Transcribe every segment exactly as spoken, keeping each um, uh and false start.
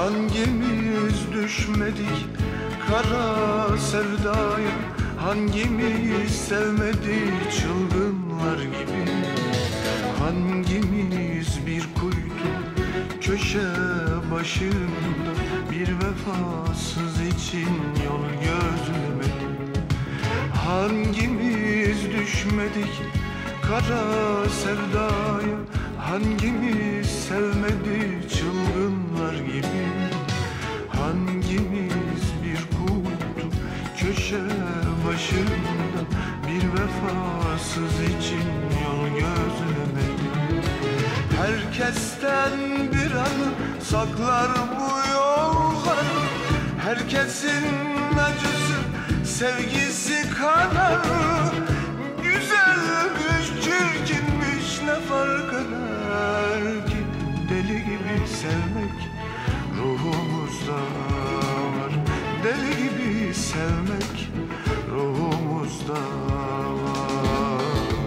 Hangimiz düşmedik kara sevdaya, hangimiz sevmedik çılgınlar gibi? Hangimiz bir kuytu köşe başında bir vefasız için yol gözlemedik? Hangimiz düşmedik kara sevdaya, hangimiz sevmedik çılgınlar gibi? Hangimiz bir kuytu köşe başında bir vefasız için yol gözlemedik? Herkesten bir anı saklar bu yollar, herkesin acısı sevgisi kanar. Güzelmiş çirkinmiş ne fark eder ki? Deli gibi sevmek ruhumuzda var, deli gibi sevmek ruhumuzda var.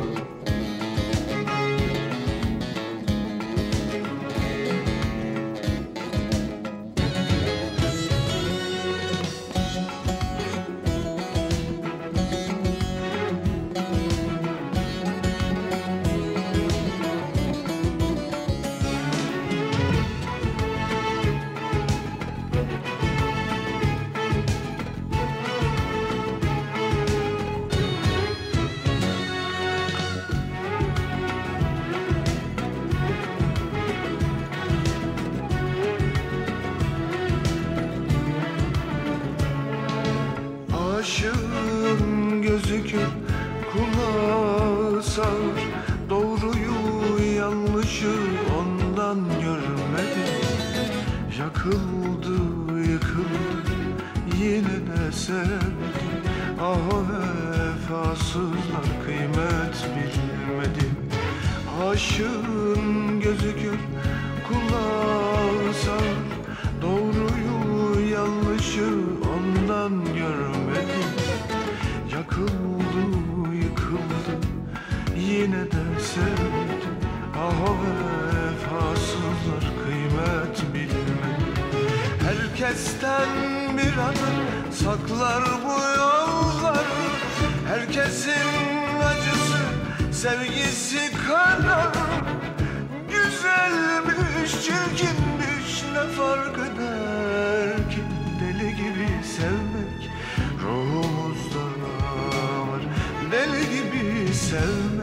Aşığın gözü kör, kulağı sağır, doğruyu yanlışı ondan görmedi. Yakıldı yıkıldı yine de sevdi. Ah o vefasızlar kıymet bilmedi. Aşığın gözü kör, kulağı sağır, doğruyu yanlışı ondan görmedi. Yakıldı yıkıldı yine de sevdi. Ah o vefasızlar kıymet bilmedi. Herkesten bir anı saklar bu yollar, herkesin acısı sevgisi kanar. Güzelmiş çirkinmiş ne fark eder ki? Deli gibi sevmek ruhumuzda var, deli gibi sevmek